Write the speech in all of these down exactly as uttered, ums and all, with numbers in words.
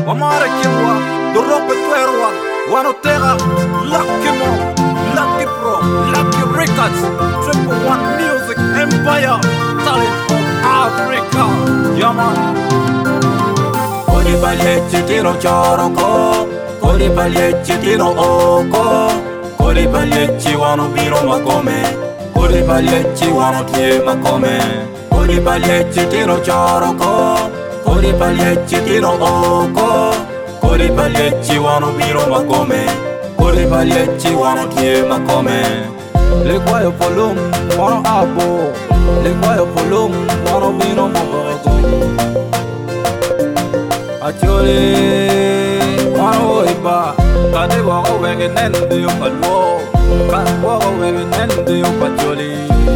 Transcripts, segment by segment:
Wamara Kiwa, the Rocket Terwa, Wanotera, Lucky Mo, Lucky Pro, Lucky Records, Triple One Music Empire, Talent of Africa. Yaman. Kodi balyechi tiro choroko, Kodi balyechi tiro oko, Kodi balyechi wano biro makome, Kodi balyechi wano tie makome, Kodi balyechi tiro choroko, Kodi balyechi tiro oko, Kodi balyechi wano biro makome, Kodi balyechi wano tie makome. Le kwayo polum, wano abo, Le kwayo polum, wano biro makome. Achole, wano iba, Kade wako wege nende yo palwo, Kade wako wege nende yo pachole.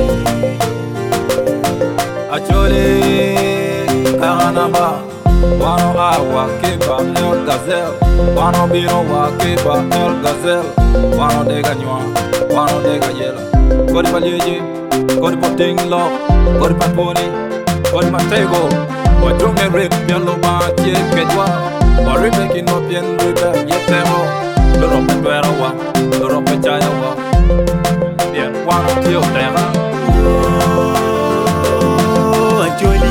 Achole, karanaba, wano awa keba el gazel, wano biro wa keba el gazel, wano dega nywa, wano dega yela. Kodi palyeje, kodi poting lo, kodi patponi, kodi patego. Wajunge rip yellow bat ye kedwa, Wari making up yen river ye temo. L'Europe twera wa, l'Europe chaya wa. Bien wana kio tera. Oh, Acholi,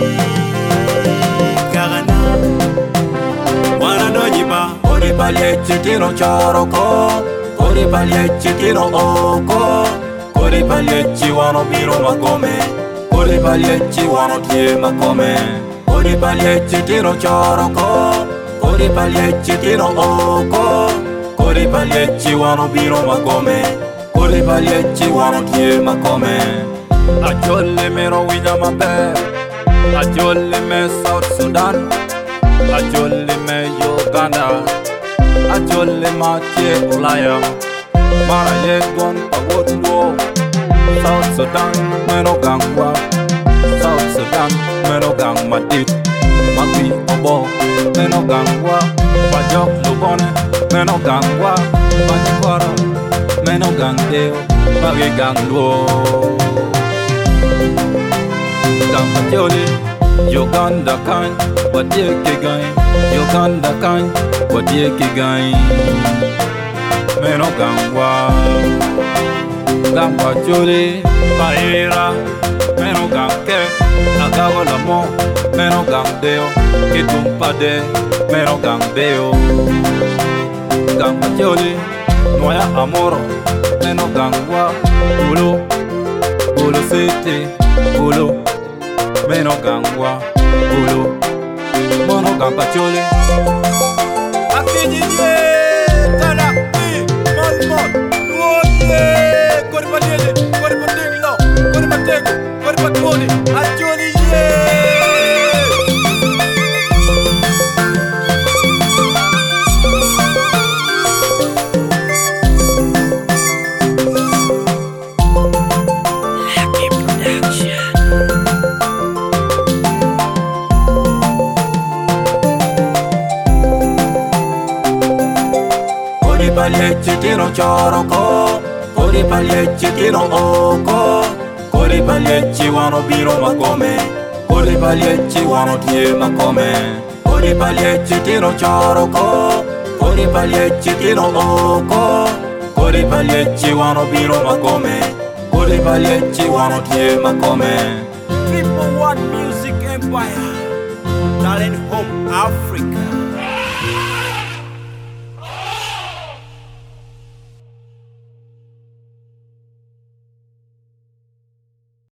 Karana, wana no nyiba. Kodi balyechi tiro choroko, Kodi balyechi tiro oko, Kodi balyechi wano biro makome, Kodi balyechi wano tie makome, Kodi balyechi tiro choroko, Kodi balyechi tiro oko, Kodi balyechi wano biro makome, Kodi balyechi wano tie makome. Achole mero winya mabe, Achole me South Sudan, Achole me Uganda, Achole ma tie Ulaya, Mara ye gon pawodwo. South Sudan mero gangwa, South Sudan mero gang madit, Magui obo mero gangwa, Bajok lubone mero gangwa, Bajakwara mero gangdeo, Bagi ganglo. Gambacholi, Uganda kan, Wadie kigain, Uganda kan, Wadie kigain, mero gangwa. Gamba churi, paira, meno gangke, agawa lamo, meno gangdeo, kitumpade, meno gangdeo. Gamba churi, noya amoro, meno gangwa, ulu, ulu city, ulu, meno gangwa, ulu, mono gamba churi. Akinyiye, talaki, malmot, nuote. Kodi palyeje, kodi pating lo, kodi patego, kodi patponi, Acholi ye. Lucky Production. Kodi palyeje tiro choroko, Kodi palyechi tiro oko, Kodi palyechi wano biro makome, Kodi palyechi wano tie makome, Kodi palyechi tiro choroko, Kodi palyechi tiro oko, Kodi palyechi wano biro makome, Kodi palyechi wano tie makome. Triple One Music Empire, Talent Home Africa.